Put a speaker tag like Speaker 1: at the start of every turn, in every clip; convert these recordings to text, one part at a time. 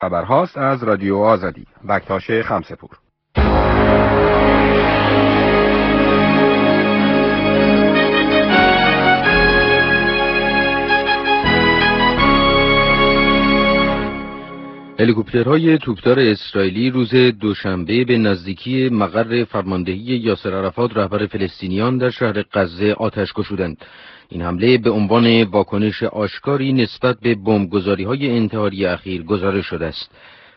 Speaker 1: خبرهاست از رادیو آزادی. بکتاش خمسه‌پور. هلیکوپترهای توپدار اسرائیلی روز دوشنبه به نزدیکی مقر فرماندهی یاسر عرفات رهبر فلسطینیان در شهر غزه آتش گشودند. این حمله به عنوان واکنش آشکاری نسبت به بمبگذاری‌های انتحاری اخیر گزارش شده است.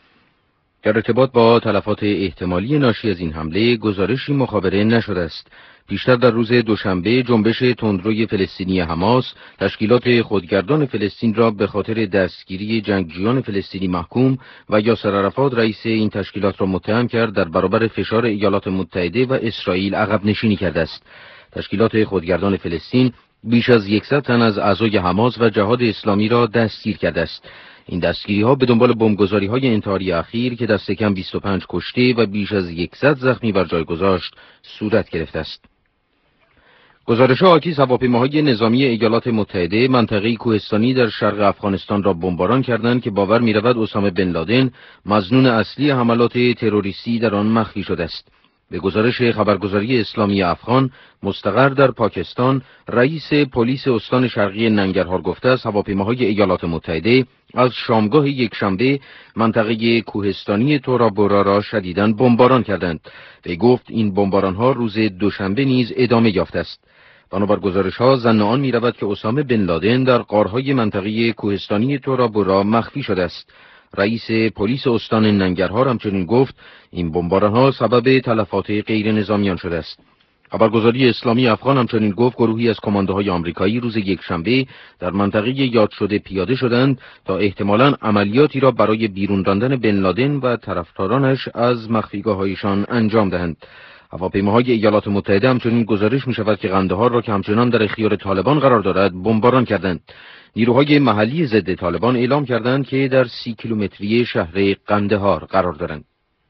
Speaker 1: در ارتباط با تلفات احتمالی ناشی از این حمله گزارشی مخابره نشده است. پیشتر در روز دوشنبه جنبش تندروی فلسطینی حماس تشکیلات خودگردان فلسطین را به خاطر دستگیری جنگجویان فلسطینی محکوم و یاسر عرفات رئیس این تشکیلات را متهم کرد در برابر فشار ایالات متحده و اسرائیل عقب نشینی کرده است. تشکیلات خودگردان فلسطین بیش از 100 تن از اعضای حماس و جهاد اسلامی را دستگیر کرده است. این دستگیری‌ها به دنبال بمبگذاری‌های انتحاری اخیر که دست کم 25 کشته و بیش از 100 زخمی بر جای گذاشت صورت گرفته است. گزارش‌ها حاکی از هواپیماهای نظامی ایالات متحده منطقه کوهستانی در شرق افغانستان را بمباران کردند که باور می‌رود اسامه بن لادن مظنون اصلی حملات تروریستی در آن مخفی شده است. به گزارش خبرگزاری اسلامی افغان مستقر در پاکستان، رئیس پلیس استان شرقی ننگرهار گفته است هواپیماهای ایالات متحده از شامگاه یکشنبه منطقه کوهستانی تورا بورا را شدیداً بمباران کردند. وی گفت این بمباران‌ها روز دوشنبه نیز ادامه یافته است. بنابر گزارش‌ها ظن آن می‌رود که اسامه بن لادن در غارهای منطقه کوهستانی تورا بورا مخفی شده است. رئیس پلیس استان ننگرهار همچنین گفت این بمباران‌ها سبب تلفات غیر نظامیان شده است. خبرگزاری اسلامی افغان همچنین گفت گروهی از کماندوهای آمریکایی روز یکشنبه در منطقه یاد شده پیاده شدند تا احتمالاً عملیاتی را برای بیرون راندن بن لادن و طرفدارانش از مخفیگاه‌هایشان انجام دهند. هواپیماهای ایالات متحده همچنین گزارش می‌شود که قندهار را که همچنان در اختیار طالبان قرار دارد بمباران کردند. نیروهای محلی ضد طالبان اعلام کردند که در 30 کیلومتری شهر قندهار قرار دارند.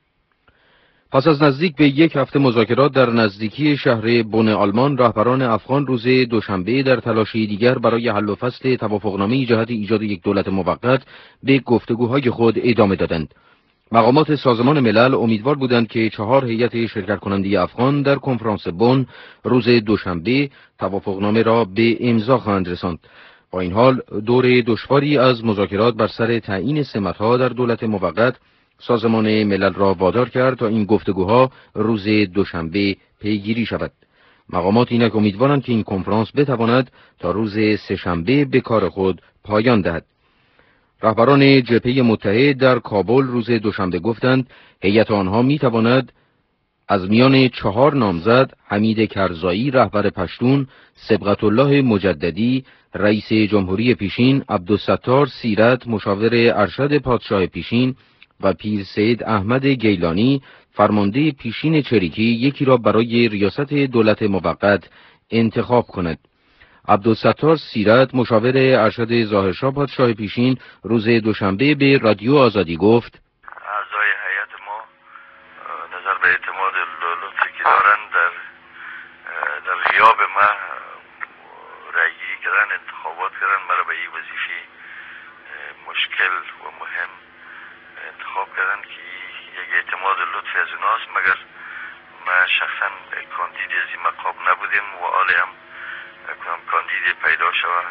Speaker 1: پس از نزدیک به یک هفته مذاکرات در نزدیکی شهر بن آلمان، رهبران افغان روز دوشنبه در تلاشی دیگر برای حل و فصل توافقنامه جهت ایجاد یک دولت موقت به گفتگوهای خود ادامه دادند. مقامات سازمان ملل امیدوار بودند که 4 هیئت شرکت کننده افغان در کنفرانس بن روز دوشنبه توافقنامه را به امضا خواهند رساند. با این حال دور دشواری از مذاکرات بر سر تعیین سمت‌ها در دولت موقت سازمان ملل را وادار کرد تا این گفتگوها روز دوشنبه پیگیری شود. مقامات اینک امیدوارند که این کنفرانس بتواند تا روز سه‌شنبه به کار خود پایان دهد. رهبران جبهه متحد در کابل روز دوشنبه گفتند هیئت آنها میتواند از میان 4 نامزد حمید کرزایی رهبر پشتون، صبغت الله مجددی رئیس جمهوری پیشین، عبدالستار سیرت مشاور ارشد پادشاه پیشین و پیر سید احمد گیلانی فرمانده پیشین چریکی یکی را برای ریاست دولت موقت انتخاب کند. عبدالستار سیرت مشاور ارشد ظاهرشاه پادشاه پیشین روز دوشنبه به رادیو آزادی گفت
Speaker 2: اعضای هیئت ما نظر به اعتماد لطفی که دارن در غیاب ما رأیگیری کردن، انتخابات کردن، مرا به این وظیفه مشکل و مهم انتخاب کردن که یک اعتماد لطفی از اوناست، مگر ما شخصا کاندید از این مقام نبودیم و آلی هم کنم کاندید پیدا شود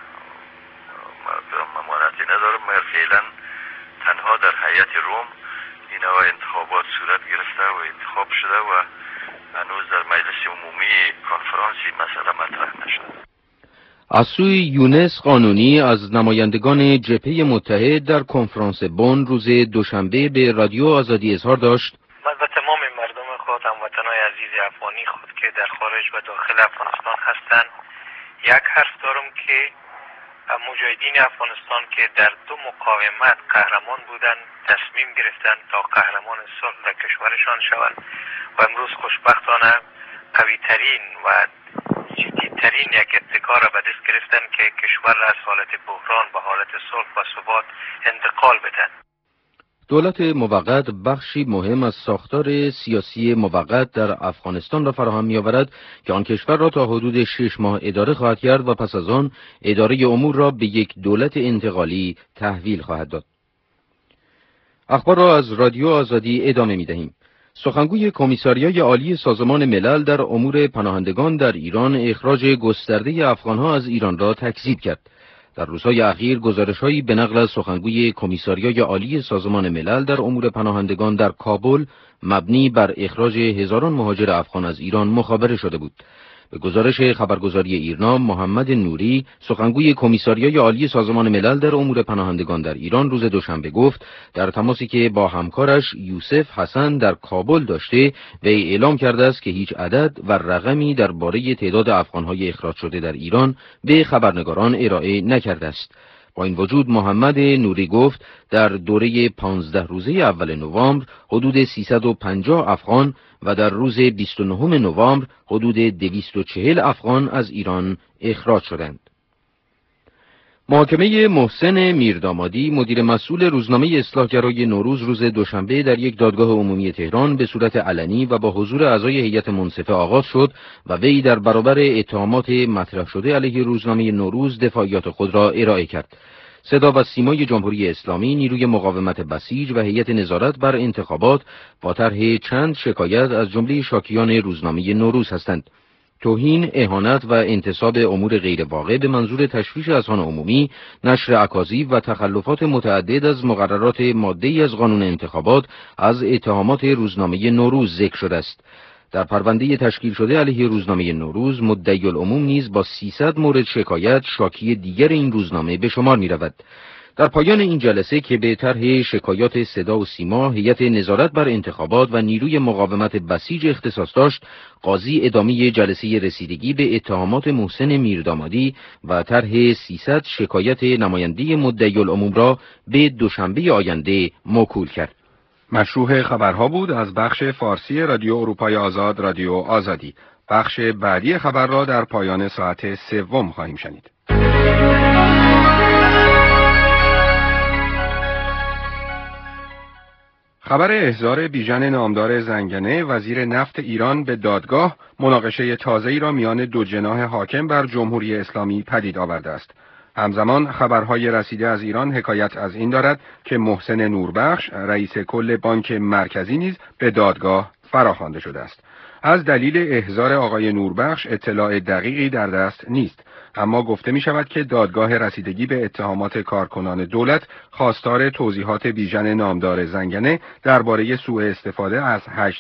Speaker 2: و ممانعتی ندارم، مگر فعلا تنها در هیئت روم این انتخابات صورت گرفته و انتخاب شده و هنوز در مجلس عمومی کنفرانسی مسئله مطرح نشده.
Speaker 1: از سوی یونس قانونی از نمایندگان جبهه متحد در کنفرانس بن روز دوشنبه به رادیو آزادی اظهار داشت
Speaker 3: من و تمام مردم خود، هموطنان عزیز افغانی خود که در خارج و داخل افغانستان هستند، یک حرف دارم که مجاهدین افغانستان که در 2 مقاومت قهرمان بودند تصمیم گرفتند تا قهرمان صلح در کشورشان شوند و امروز خوشبختانه قوی‌ترین و جدیدترین یک ابتکار را به دست گرفتند که کشور را از حالت بحران به حالت صلح و ثبات انتقال بدن.
Speaker 1: دولت موقت بخشی مهم از ساختار سیاسی موقت در افغانستان را فراهم می‌آورد که آن کشور را تا حدود 6 ماه اداره خواهد کرد و پس از آن اداره امور را به یک دولت انتقالی تحویل خواهد داد. اخبار را از رادیو آزادی ادامه می‌دهیم. سخنگوی کمیساریای عالی سازمان ملل در امور پناهندگان در ایران اخراج گسترده افغان‌ها از ایران را تکذیب کرد. در روزهای اخیر گزارش‌هایی به نقل از سخنگوی کمیساریای عالی سازمان ملل در امور پناهندگان در کابل مبنی بر اخراج هزاران مهاجر افغان از ایران مخابره شده بود. به گزارش خبرگزاری ایرنا، محمد نوری، سخنگوی کمیساریای عالی سازمان ملل در امور پناهندگان در ایران روز دوشنبه گفت در تماسی که با همکارش یوسف حسن در کابل داشته، وی اعلام کرده است که هیچ عدد و رقمی درباره تعداد افغان‌های اخراج شده در ایران به خبرنگاران ارائه نکرده است. با این وجود محمد نوری گفت در دوره 15 روزه اول نوامبر حدود 350 افغان و در روز 29 نوامبر حدود 240 افغان از ایران اخراج شدند. محاکمه محسن میردامادی، مدیر مسئول روزنامه اصلاحگرای نوروز، روز دوشنبه در یک دادگاه عمومی تهران به صورت علنی و با حضور اعضای هیئت منصفه آغاز شد و وی در برابر اتهامات مطرح شده علیه روزنامه نوروز دفاعیات خود را ارائه کرد. صدا و سیمای جمهوری اسلامی، نیروی مقاومت بسیج و هیئت نظارت بر انتخابات با طرح چند شکایت از جمله شاکیان روزنامه نوروز هستند. توهین، اهانت و انتساب امور غیر واقع به منظور تشویش اذهان عمومی، نشر اکاذیب و تخلفات متعدد از مقررات ماده‌ای از قانون انتخابات از اتهامات روزنامه نوروز ذکر شده است. در پرونده تشکیل شده علیه روزنامه نوروز، مدعی العموم نیز با 300 مورد شکایت شاکی دیگر این روزنامه به شمار می‌رود. در پایان این جلسه که به طرح شکایات صدا و سیما، هیئت نظارت بر انتخابات و نیروی مقاومت بسیج اختصاص داشت، قاضی ادامه جلسه رسیدگی به اتهامات محسن میردامادی و طرح 300 شکایت نماینده مدعی العموم را به دوشنبه آینده موکول کرد.
Speaker 4: مشروع خبرها بود از بخش فارسی رادیو اروپای آزاد، رادیو آزادی. بخش بعدی خبر را در پایان ساعت سوم خواهیم شنید. خبر احضار بیژن نامدار زنگنه، وزیر نفت ایران، به دادگاه مناقشه تازه‌ای را میان دو جناح حاکم بر جمهوری اسلامی پدید آورده است. همزمان خبرهای رسیده از ایران حکایت از این دارد که محسن نوربخش، رئیس کل بانک مرکزی، نیز به دادگاه فراخوانده شده است. از دلیل احضار آقای نوربخش اطلاع دقیقی در دست نیست، اما گفته می شود که دادگاه رسیدگی به اتهامات کارکنان دولت خواستار توضیحات بیژن نامدار زنگنه درباره سوء استفاده از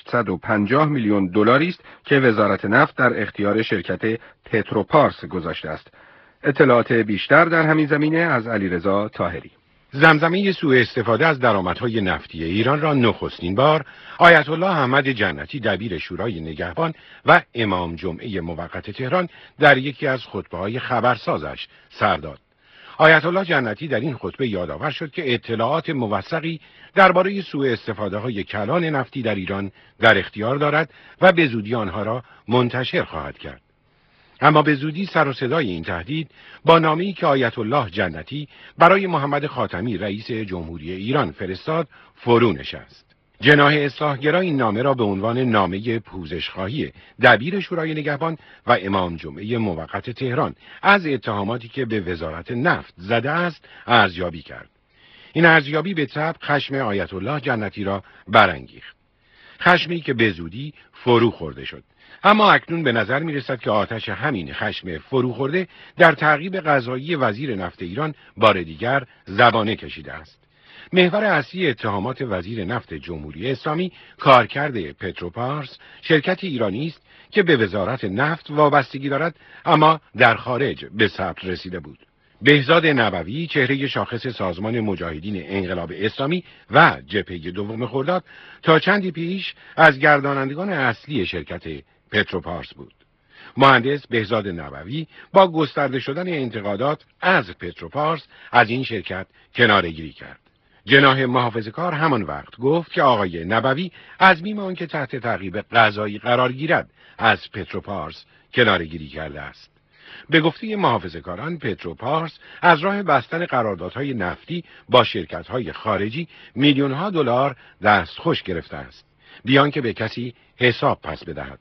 Speaker 4: 850 میلیون دلاری است که وزارت نفت در اختیار شرکت پتروپارس گذاشته است. اطلاعات بیشتر در همین زمینه از علیرضا طاهری.
Speaker 5: زمزمه سوء استفاده از درآمدهای نفتی ایران را نخستین بار آیت الله احمد جنتی، دبیر شورای نگهبان و امام جمعه موقت تهران، در یکی از خطبه‌های خبرسازش سر داد. آیت الله جنتی در این خطبه یادآور شد که اطلاعات موثقی درباره سوء استفاده‌های کلان نفتی در ایران در اختیار دارد و به زودی آنها را منتشر خواهد کرد. اما به زودی سر و صدای این تهدید با نامه‌ای که آیت الله جنتی برای محمد خاتمی، رئیس جمهوری ایران، فرستاد فرو نشست. جناح اصلاحگرا این نامه را به عنوان نامه پوزش‌خواهی دبیر شورای نگهبان و امام جمعه موقت تهران از اتهاماتی که به وزارت نفت زده است ارزیابی کرد. این ارزیابی به طبع خشم آیت الله جنتی را برانگیخت. خشمی که به زودی فرو خورده شد. اما اکنون به نظر می رسد که آتش همین خشم فروخورده در تعقیب قضایی وزیر نفت ایران بار دیگر زبانه کشیده است. محور اصلی اتهامات وزیر نفت جمهوری اسلامی کارکرد پتروپارس، شرکت ایرانی است که به وزارت نفت وابستگی دارد اما در خارج به ثبت رسیده بود. بهزاد نبوی، چهره شاخص سازمان مجاهدین انقلاب اسلامی و جبهه دوم خرداد، تا چندی پیش از گردانندگان اصلی شرکت پتروپارس بود. مهندس بهزاد نبوی با گسترده شدن انتقادات از پتروپارس از این شرکت کناره‌گیری کرد. جناح محافظه‌کار همان وقت گفت که آقای نبوی از بیم آنکه تحت تعقیب قضایی قرار گیرد از پتروپارس کناره‌گیری کرده است. به گفته محافظه‌کاران، پتروپارس از راه بستن قراردادهای نفتی با شرکت‌های خارجی میلیون‌ها دلار دستخوش گرفته است، بیان که به کسی حساب پس بدهد.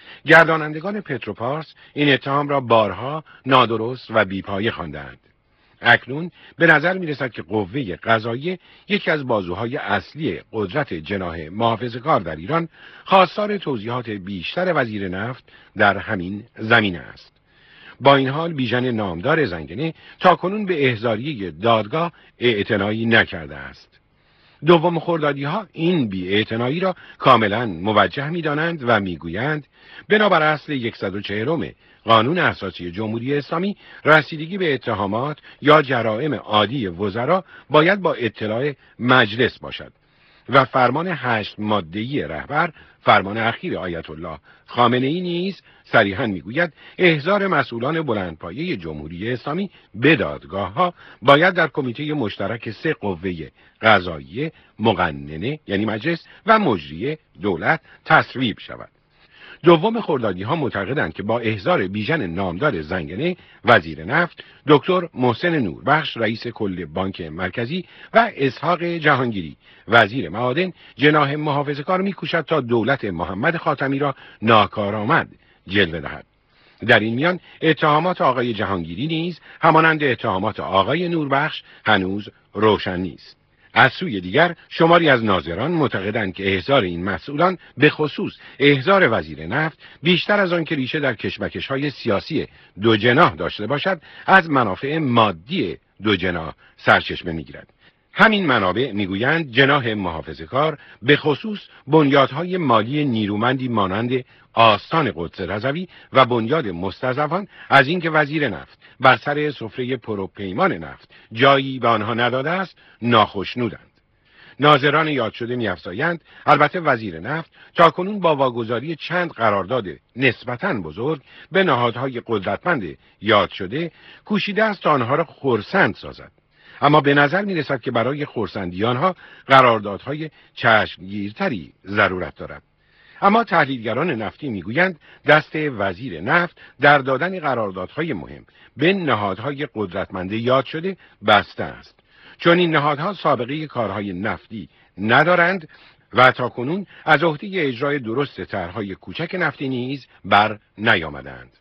Speaker 5: گردانندگان پتروپارس این اتهام را بارها نادرست و بیپایه خواندند. اکنون به نظر می رسد که قوه قضاییه یکی از بازوهای اصلی قدرت جناح محافظه‌کار در ایران خواستار توضیحات بیشتر وزیر نفت در همین زمینه است. با این حال بیژن نامدار زنگنه تاکنون به احضاریه دادگاه اعتنایی نکرده است. دوم خردادی‌ها این بی‌اعتنایی را کاملا موجه می‌دانند و می‌گویند بنابر اصل 140 قانون اساسی جمهوری اسلامی رسیدگی به اتهامات یا جرائم عادی وزرا باید با اطلاع مجلس باشد و فرمان 8 ماده‌ای رهبر، فرمان اخیر آیت الله خامنه‌ای نیز صریحاً میگوید احضار مسئولان بلندپایه جمهوری اسلامی به دادگاه‌ها باید در کمیته مشترک 3 قوه قضاییه، مقننه یعنی مجلس و مجریه دولت تصویب شود. دوم خردادی‌ها معتقدند که با احضار بیژن نامدار زنگنه وزیر نفت، دکتر محسن نوربخش رئیس کل بانک مرکزی و اسحاق جهانگیری وزیر معادن، جناح محافظه‌کار می‌کوشد تا دولت محمد خاتمی را ناکارآمد جلوه دهد. در این میان اتهامات آقای جهانگیری نیز همانند اتهامات آقای نوربخش هنوز روشن نیست. از سوی دیگر شماری از ناظران معتقدند که احضار این مسئولان به خصوص احضار وزیر نفت بیشتر از آن که ریشه در کشمکش‌های سیاسی دو جناح داشته باشد از منافع مادی دو جناح سرچشمه می‌گیرد. همین منابع میگویند جناح محافظه‌کار به خصوص بنیادهای مالی نیرومندی مانند آستان قدس رضوی و بنیاد مستضعفان از اینکه وزیر نفت بر سر سفره پروپیمان نفت جایی به آنها نداده است ناخشنودند. ناظران یاد شده می‌افزایند البته وزیر نفت تاکنون با واگذاری چند قرارداد نسبتاً بزرگ به نهادهای قدرتمند یاد شده کوشیده است تا آنها را خرسند سازد. اما به نظر می رسد که برای خرسندی آنها قراردادهای چشمگیرتری ضرورت دارد. اما تحلیلگران نفتی میگویند دست وزیر نفت در دادن قراردادهای مهم به نهادهای قدرتمند یاد شده بسته است، چون این نهادها سابقه کارهای نفتی ندارند و تاکنون از عهده اجرای درست طرحهای کوچک نفتی نیز بر نیامدند.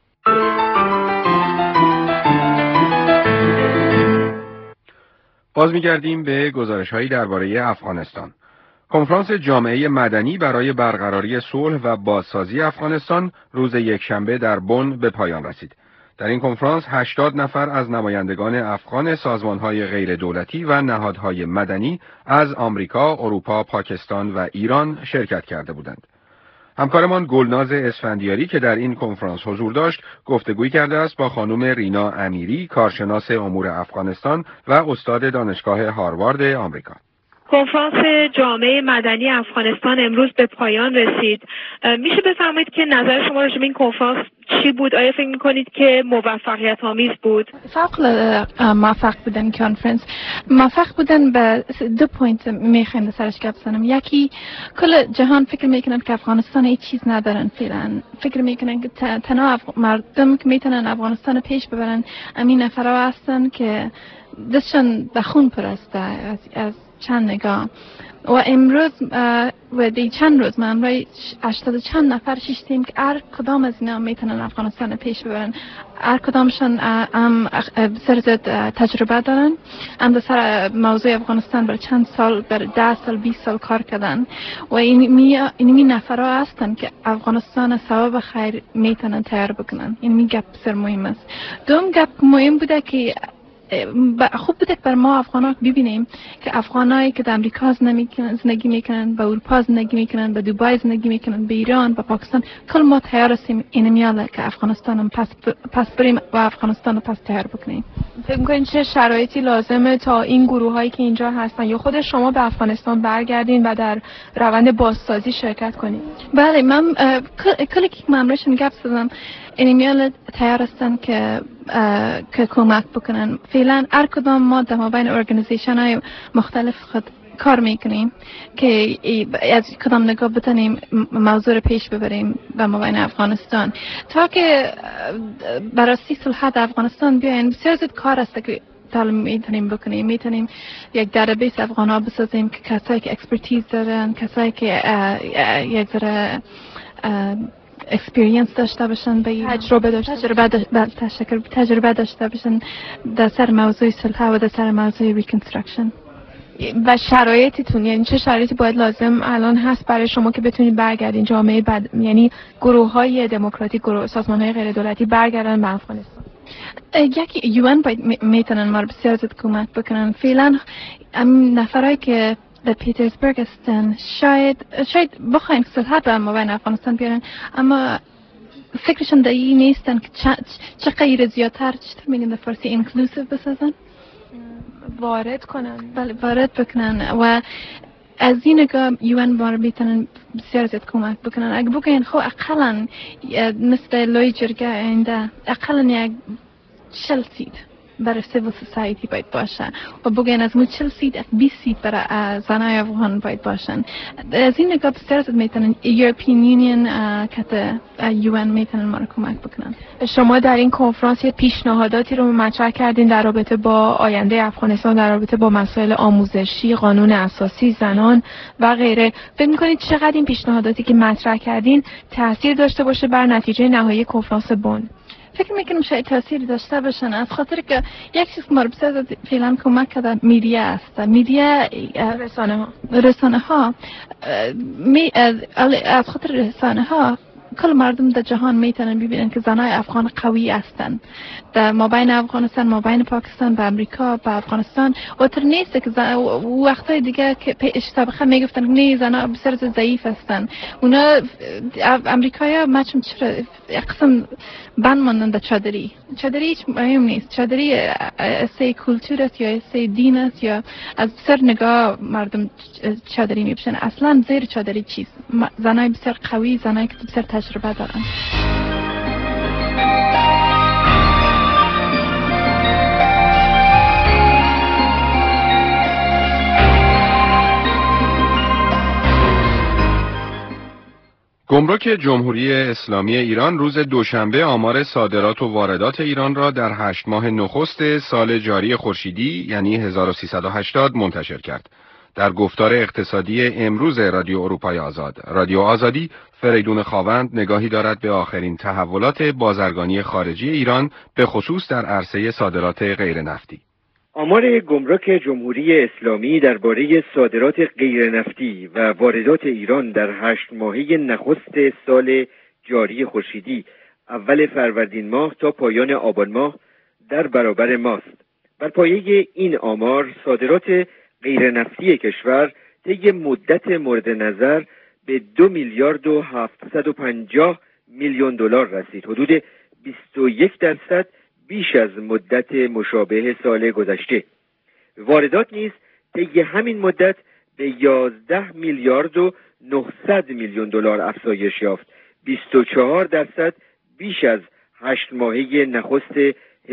Speaker 4: باز می‌گردیم به گزارش‌هایی درباره افغانستان. کنفرانس جامعه مدنی برای برقراری صلح و بازسازی افغانستان روز یکشنبه در بن به پایان رسید. در این کنفرانس 80 نفر از نمایندگان افغان سازمان‌های غیر دولتی و نهادهای مدنی از آمریکا، اروپا، پاکستان و ایران شرکت کرده بودند. همکارمان گلناز اسفندیاری که در این کنفرانس حضور داشت، گفتگویی کرده است با خانم رینا امیری، کارشناس امور افغانستان و استاد دانشگاه هاروارد آمریکا.
Speaker 6: کنفرانس جامعه مدنی افغانستان امروز به پایان رسید. میشه بفرمایید که نظر شما راجع به این کنفرانس چی بود؟ آیا فکر میکنید که موفقیت آمیز بود؟
Speaker 7: فوق موفق بودن کنفرانس. موفق بودن به 2 پوینت میخوایم سرش گپ بزنم. یکی کل جهان فکر میکنن که افغانستان هیچ چیز ندارن فعلا. فکر میکنن که تنها مردم که میتونن افغانستان پیش ببرن امین نفرها هستن که دستشان به خون پرسته از چند نگاه. و امروز و دی چند روز من برای 80 چند نفر شیشتیم که هر کدام از اینا میتونن افغانستان پیش ببرن. هر کدامشان سر تجربه دارن. هم سر موضوع افغانستان برای چند سال، برای 10 سال 20 سال کار کردن و اینمی نفرها هستن که افغانستان ثواب خیر میتونن تیار بکنن. اینمی گپ بسیار مهم است. دوم گپ مهم بوده که خوب بوده بر ما افغان‌ها ببینیم که افغانایی که در امریکا زندگی میکنن، به اروپا زندگی میکنن، به دبی زندگی میکنن، به ایران، به پاکستان، کل ما تیار هستیم این میاله که افغانستان پس بریم و افغانستان رو پس تیار بکنیم.
Speaker 8: فکر می‌کنید چه شرایطی لازمه تا این گروهایی که اینجا هستن یا خود شما به افغانستان برگردین و در روند بازسازی شرکت کنید؟
Speaker 7: بله، من کلی که مامورشون گپ زدم این میال تیار هستن که کمک بکنن. فعلا هر کدام ما در مابین ارگانیزیشن های مختلف خود کار میکنیم که از کدام نگاه بتونیم موضوع رو پیش ببریم به مابین افغانستان تا که برای صلح افغانستان بیاین. بسیار زیاد کار است که میتونیم بکنیم. میتونیم یک دیتابیس افغان‌ها بسازیم که کسایی که اکسپرتیز دارن، کسایی که یک ذره اکسپریانس داشته باشن، به تجربه داشته باشن در سر موضوع صلح و در سر موضوع ریکنستراکشن.
Speaker 8: و شرایطتون، یعنی چه شرایطی باید لازم الان هست برای شما که بتونید برگردین جامعه یعنی گروه‌های دموکراتیک، سازمان‌های غیر دولتی برگردن به افغانستان؟
Speaker 7: یکی یوان باید میتونن ما رو بسیار زیاد کمک بکنن. فعلا نفرایی که در پیترزبورگ هستن شاید بخواین صلح به مابین افغانستان بیارن، اما فکرشون در این نیستن که چه غیر زیادتر، چطور میگن در فارسی، اینکلوسیو بسازن،
Speaker 8: وارد کنن.
Speaker 7: بله، وارد بکنن. و از این نگاه یوان ما رو میتونن بسیار زیاد کمک بکنن. اگه بگین خب اقلا مثل لوی جرگه آینده اقلا یک 40 سیت برای سیویل سوسایتی باید باشه و بگین از مو 40 سیت 20 سیت برای زنای افغان باید باشن. از این نگاه بسیار زیاد میتونن یورپین یونین که یوان میتونن ما رو کمک بکنن.
Speaker 8: شما در این کنفرانس پیشنهاداتی رو مطرح کردین در رابطه با آینده افغانستان، در رابطه با مسائل آموزشی، قانون اساسی، زنان و غیره. فکر می‌کنید چقدر این پیشنهاداتی که مطرح کردین تاثیر داشته باشه بر نتیجه نهایی کنفرانس بن؟
Speaker 7: فکر میکنم شاید تأثیری داشته باشن، از خاطر که یک چیز ما رو بسیار فعلا کمک کرده میدیا است. میدیا، رسانه ها از خاطر رسانه ها کل مردم در جهان میتونن ببینن که زنای افغان قوی هستن در مابین افغانستان، مابین پاکستان، به امریکا، به افغانستان. و تر نیست که وقتای دیگه که اشتباه میگفتن نه زنا بسیار ضعیف هستن. اونا امریکایی‌ها مچم چرا قسم بند ماندن در چادری هیچ مهم نیست. چادری سه کلتور است یا سه دین است یا از سر نگاه مردم چادری میپوشن. اصلا زیر چادری چیست؟ زنای بسیار قوی، زنایی که بسیار تجربه دارن.
Speaker 4: گمرک جمهوری اسلامی ایران روز دوشنبه آمار صادرات و واردات ایران را در 8 ماه نخست سال جاری خورشیدی یعنی 1380 منتشر کرد. در گفتار اقتصادی امروز رادیو اروپای آزاد، رادیو آزادی، فریدون خاوند نگاهی دارد به آخرین تحولات بازرگانی خارجی ایران به خصوص در عرصه صادرات غیر نفتی.
Speaker 9: آمار گمرک جمهوری اسلامی درباره صادرات غیر نفتی و واردات ایران در 8 ماهه نخست سال جاری خورشیدی اول فروردین ماه تا پایان آبان ماه در برابر ماست. بر پایه این آمار صادرات غیر نفتی کشور طی مدت مورد نظر به 2 میلیارد و 750 میلیون دلار رسید، حدود 21% بیش از مدت مشابه سال گذشته. واردات نیز طی همین مدت به 11 میلیارد و 900 میلیون دلار افزایش یافت، 24% بیش از 8 ماهه نخست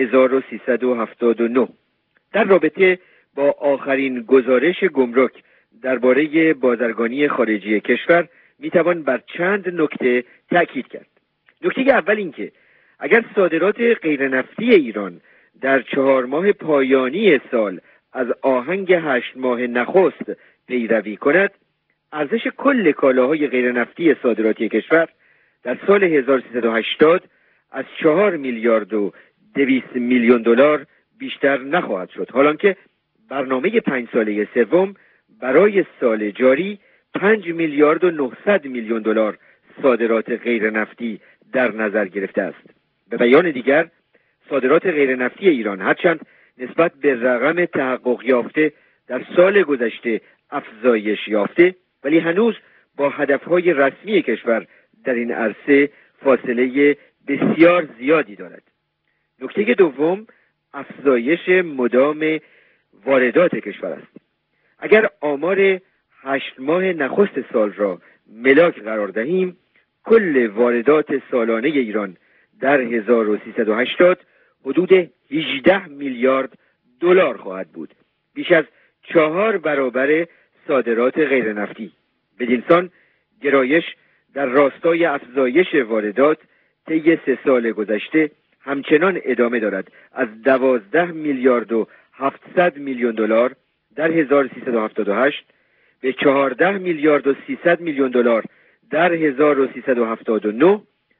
Speaker 9: 1379. در رابطه با آخرین گزارش گمرک درباره بازرگانی خارجی کشور میتوان بر چند نکته تأکید کرد. نکته اول این که اگر صادرات غیر نفتی ایران در 4 ماه پایانی سال از آهنگ 8 ماه نخست پیروی کند، ارزش کل کالاهای غیر نفتی صادراتی کشور در سال 1380 از 4 میلیارد و 200 میلیون دلار بیشتر نخواهد شد، حالانکه برنامه 5 ساله سوم برای سال جاری 5 میلیارد و 900 میلیون دلار صادرات غیر نفتی در نظر گرفته است. به بیان دیگر، صادرات غیر نفتی ایران هرچند نسبت به رقم تحقق یافته در سال گذشته افزایش یافته، ولی هنوز با هدفهای رسمی کشور در این عرصه فاصله بسیار زیادی دارد. نکته دوم، افزایش مدام واردات کشور است. اگر آمار 8 ماه نخست سال را ملاک قرار دهیم، کل واردات سالانه ایران در 1380 حدود 18 میلیارد دلار خواهد بود، بیش از 4 برابر صادرات غیر نفتی. بدین سان گرایش در راستای افزایش واردات طی 3 سال گذشته همچنان ادامه دارد. از 12 میلیارد و 700 میلیون دلار در 1378 به 14 میلیارد و 300 میلیون دلار در 1379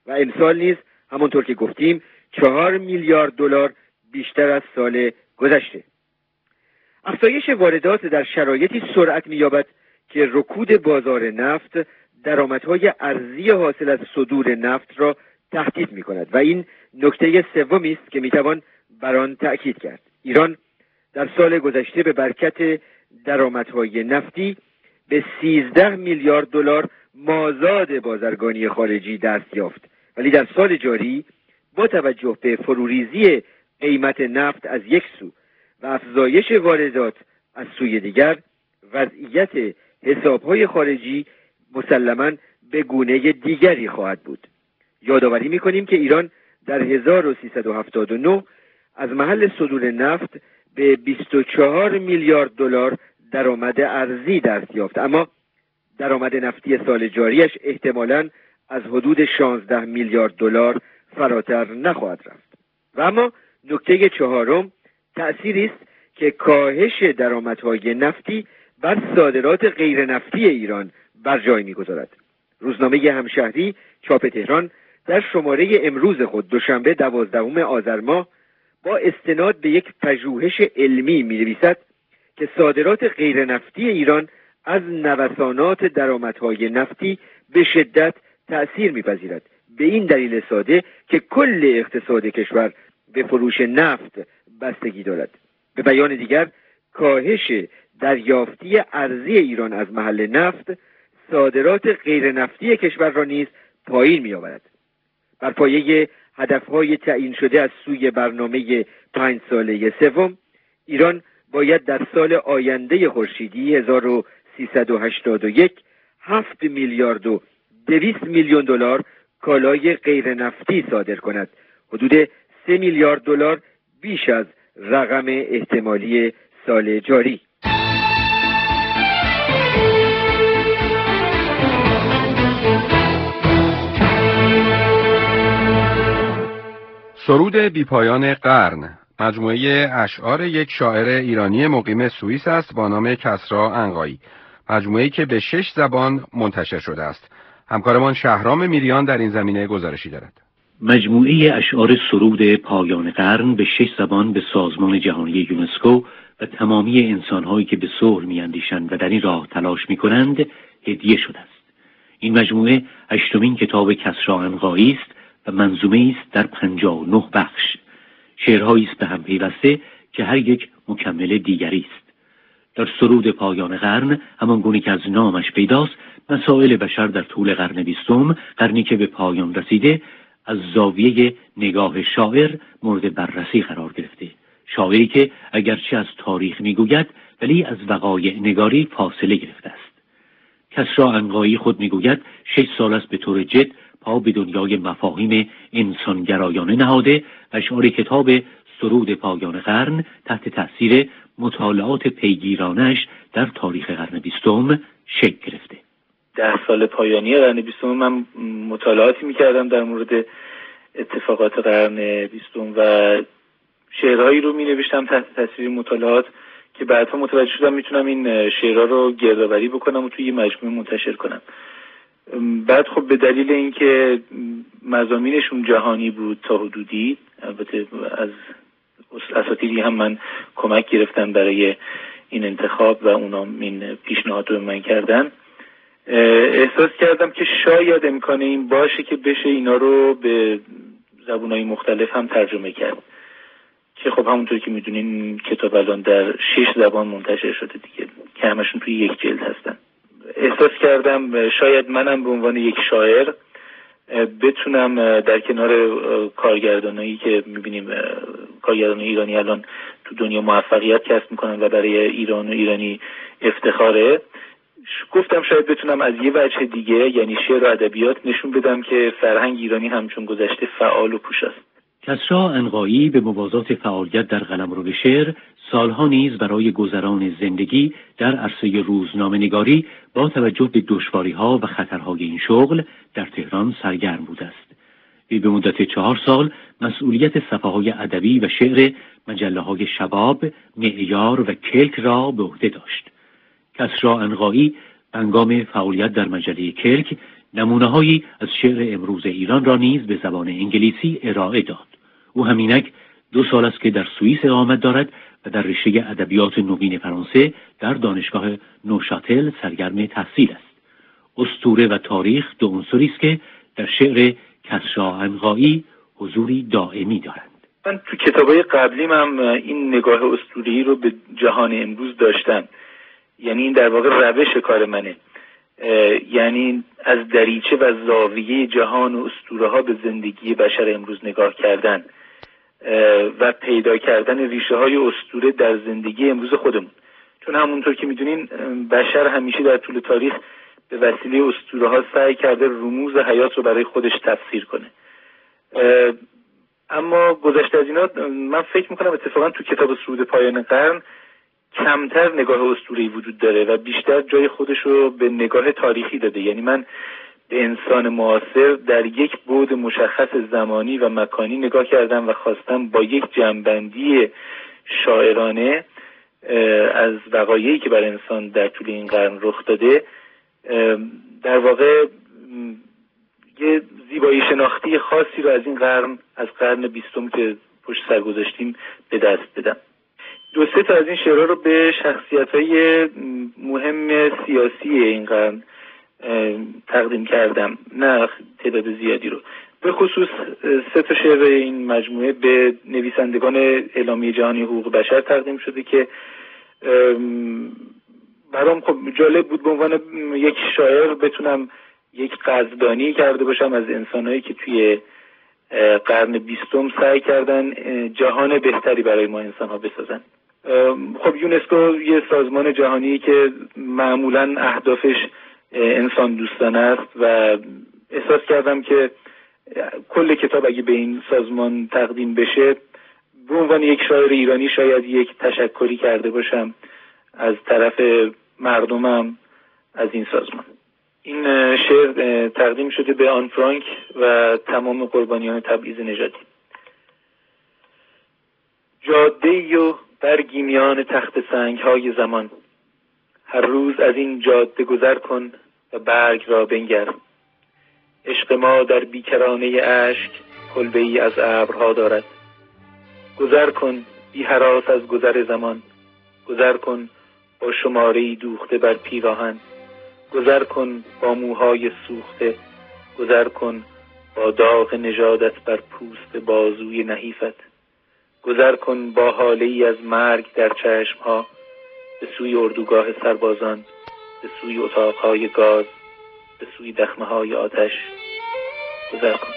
Speaker 9: و امسال نیز همونطور که گفتیم 4 میلیارد دلار بیشتر از سال گذشته. افزایش واردات در شرایطی سرعت می‌یابد که رکود بازار نفت درآمدهای ارزی حاصل از صدور نفت را تهدید می‌کند و این نکته سومی است که می‌توان بر آن تأکید کرد. ایران در سال گذشته به برکت درآمدهای نفتی به 13 میلیارد دلار مازاد بازرگانی خارجی دست یافت، ولی در سال جاری با توجه به فروریزی قیمت نفت از یک سو و افزایش واردات از سوی دیگر، وضعیت حسابهای خارجی مسلماً به گونه دیگری خواهد بود. یادآوری می‌کنیم که ایران در 1379 از محل صدور نفت به 24 میلیارد دلار درآمد ارزی دست یافت، اما درآمد نفتی سال جاریش احتمالاً از حدود 16 میلیارد دلار فراتر نخواهد رفت. و اما نکته چهارم تأثیری است که کاهش درآمدهای نفتی بر صادرات غیر نفتی ایران بر جای می‌گذارد. روزنامه همشهری چاپ تهران در شماره امروز خود دوشنبه 12 آذر ماه با استناد به یک پژوهش علمی می‌نویسد که صادرات غیر نفتی ایران از نوسانات درآمدهای نفتی به شدت تأثیر می‌پذیرد، به این دلیل ساده که کل اقتصاد کشور به فروش نفت بستگی دارد. به بیان دیگر، کاهش دریافتی ارزی ایران از محل نفت صادرات غیر نفتی کشور را نیز پایین می‌آورد. بر پایه هدف‌های تعیین شده از سوی برنامه 5 ساله سوم، ایران باید در سال آینده خورشیدی 1381 7 میلیارد و 200 میلیون دلار کالای غیر نفتی صادر کند، حدود 3 میلیارد دلار بیش از رقم احتمالی سال جاری.
Speaker 4: سرود بیپایان قرن مجموعه اشعار یک شاعر ایرانی مقیم سوئیس است با نام کسری عنقایی، مجموعه‌ای که به 6 زبان منتشر شده است. همکارمان شهرام میریان در این زمینه گزارشی دارد.
Speaker 10: مجموعه اشعار سرود پایان قرن به 6 زبان به سازمان جهانی یونسکو و تمامی انسان‌هایی که به صلح می‌اندیشند و در این راه تلاش می‌کنند هدیه شده است. این مجموعه 8مین کتاب کسری عنقایی است و منظومه است در 59 بخش. شعرهایی است به هم پیوسته که هر یک مکمل دیگری است. در سرود پایان قرن، همان گونه که از نامش پیداست، مسائل بشر در طول قرن 20، قرنی که به پایان رسیده، از زاویه نگاه شاعر مورد بررسی قرار گرفته. شاعری که اگرچه از تاریخ میگوید ولی از وقایع نگاری فاصله گرفته است. کسری عنقایی خود میگوید 6 سال است به طور جد پا به دنیای مفاهیم انسانگرایانه نهاده و اشعار کتاب سرود پایان قرن تحت تأثیر مطالعات پیگیرانش در تاریخ قرن 20 شکل گرفته.
Speaker 11: 10 سال پایانی قرن 20 من مطالعاتی میکردم در مورد اتفاقات قرن 20 و شعرهایی رو مینوشتم تحت تاثیر مطالعات که بعدها متوجه شدم میتونم این شعرها رو گردآوری بکنم و توی یه مجموعه منتشر کنم. بعد خب به دلیل اینکه مضامینشون جهانی بود تا حدودی، البته از اساتیدی هم من کمک گرفتن برای این انتخاب و اونا این پیشنهاد رو من کردن، احساس کردم که شاید امکان این باشه که بشه اینا رو به زبانهای مختلف هم ترجمه کرد، که خب همونطور که میدونین کتاب الان در 6 زبان منتشر شده دیگه که همشون توی یک جلد هستن. احساس کردم شاید منم به عنوان یک شاعر بتونم در کنار کارگردانایی که میبینیم کارگردان ایرانی الان تو دنیا موفقیت کسب میکنن و برای ایران و ایرانی افتخاره، گفتم شاید بتونم از یه وجه دیگه یعنی شعر و ادبیات نشون بدم که فرهنگ ایرانی همچون گذشته فعال و پوشاست.
Speaker 10: کسری عنقایی به موازات فعالیت در قلمرو شعر سالها نیز برای گذران زندگی در عرصه روزنامه‌نگاری با توجه به دشواری‌ها و خطرهای این شغل در تهران سرگرم بوده است. وی به مدت 4 سال مسئولیت صفحه‌های ادبی و شعر مجله‌های شباب، معیار و کلک را به عهده داشت. کسری عنقایی هنگام فعالیت در مجله کلک نمونه‌هایی از شعر امروز ایران را نیز به زبان انگلیسی ارائه داد. او همینک 2 سال است که در سوئیس اقامت دارد و در رشته ادبیات نوین فرانسه در دانشگاه نوشاتل سرگرم تحصیل است. اسطوره و تاریخ 2 عنصری است که در شعر کسری عنقایی حضوری دائمی دارند.
Speaker 11: من تو کتابای قبلیم هم این نگاه اسطوره‌ای رو به جهان امروز داشتم. یعنی این در واقع روش کار منه. یعنی از دریچه و زاویه جهان و اسطوره‌ها به زندگی بشر امروز نگاه کردن و پیدا کردن ریشه‌های اسطوره در زندگی امروز خودمون. چون همونطور که می‌دونین بشر همیشه در طول تاریخ به وسیله اسطوره‌ها سعی کرده رموز حیات رو برای خودش تفسیر کنه. اما گذشته از اینا من فکر می‌کنم اتفاقا تو کتاب سرود پایان قرن کمتر نگاه اسطوره‌ای وجود داره و بیشتر جای خودش رو به نگاه تاریخی داده. یعنی من به انسان معاصر در یک بعد مشخص زمانی و مکانی نگاه کردم و خواستم با یک جنبندی شاعرانه از وقایعی که بر انسان در طول این قرن رخ داده در واقع یه زیبایی شناختی خاصی رو از این قرن، از قرن 20 که پشت سر گذاشتیم به دست بدم. 2-3 تا از این شعرها رو به شخصیت‌های مهم سیاسی این قرن تقدیم کردم، نه تعداد زیادی رو. به خصوص 3 تا شعر این مجموعه به نویسندگان اعلامیه جهانی حقوق بشر تقدیم شده که برام خب جالب بود به عنوان یک شاعر بتونم یک قدردانی کرده باشم از انسان‌هایی که توی قرن 20 سعی کردن جهان بهتری برای ما انسان‌ها بسازن. خب یونسکو یه سازمان جهانی که معمولاً اهدافش انسان دوستانه است و احساس کردم که کل کتاب اگه به این سازمان تقدیم بشه به عنوان یک شاعر ایرانی شاید یک تشکری کرده باشم از طرف مردمم از این سازمان. این شعر تقدیم شده به آن فرانک و تمام قربانیان تبعیض نژادی. جاده‌ای و برگی میان تخت سنگ‌های زمان، هر روز از این جاده گذر کن و برگ را بنگر. عشق ما در بیکرانه اشک کلبه‌ای از ابرها دارد. گذر کن بی هراس از گذر زمان، گذر کن با شماره‌ای دوخته بر پیراهن، گذر کن با موهای سوخته، گذر کن با داغ نژادت بر پوست بازوی نحیفت، گذر کن با حاله‌ای از مرگ در چشمها به سوی اردوگاه سربازان، به سوی اتاقهای گاز، به سوی دخمه‌های آتش، گذر کن.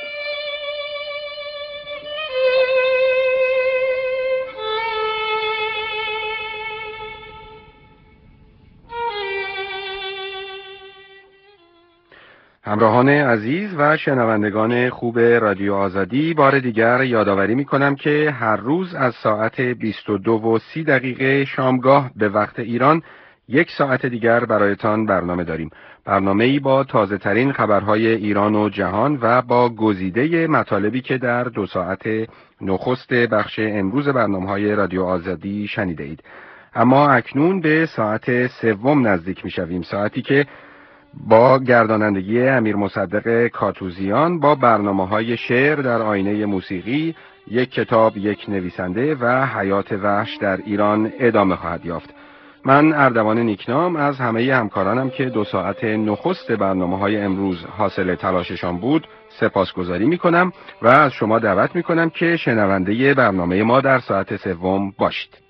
Speaker 4: همراهان عزیز و شنوندگان خوب رادیو آزادی، بار دیگر یادآوری می‌کنم که هر روز از ساعت 22:30 شامگاه به وقت ایران 1 ساعت دیگر برایتان برنامه داریم. برنامه‌ای با تازه ترین خبرهای ایران و جهان و با گزیده مطالبی که در 2 ساعت نخست بخش امروز برنامه‌های رادیو آزادی شنیده اید. اما اکنون به ساعت 3 نزدیک می‌شویم، ساعتی که با گردانندگی امیر مصدق کاتوزیان با برنامه‌های شعر در آینه موسیقی، 1 کتاب 1 نویسنده و حیات وحش در ایران ادامه خواهد یافت. من اردوان نیکنام از همه همکارانم که 2 ساعت نخست برنامه‌های امروز حاصل تلاششان بود سپاسگزاری می‌کنم و از شما دعوت می‌کنم که شنونده برنامه ما در ساعت 3 باشید.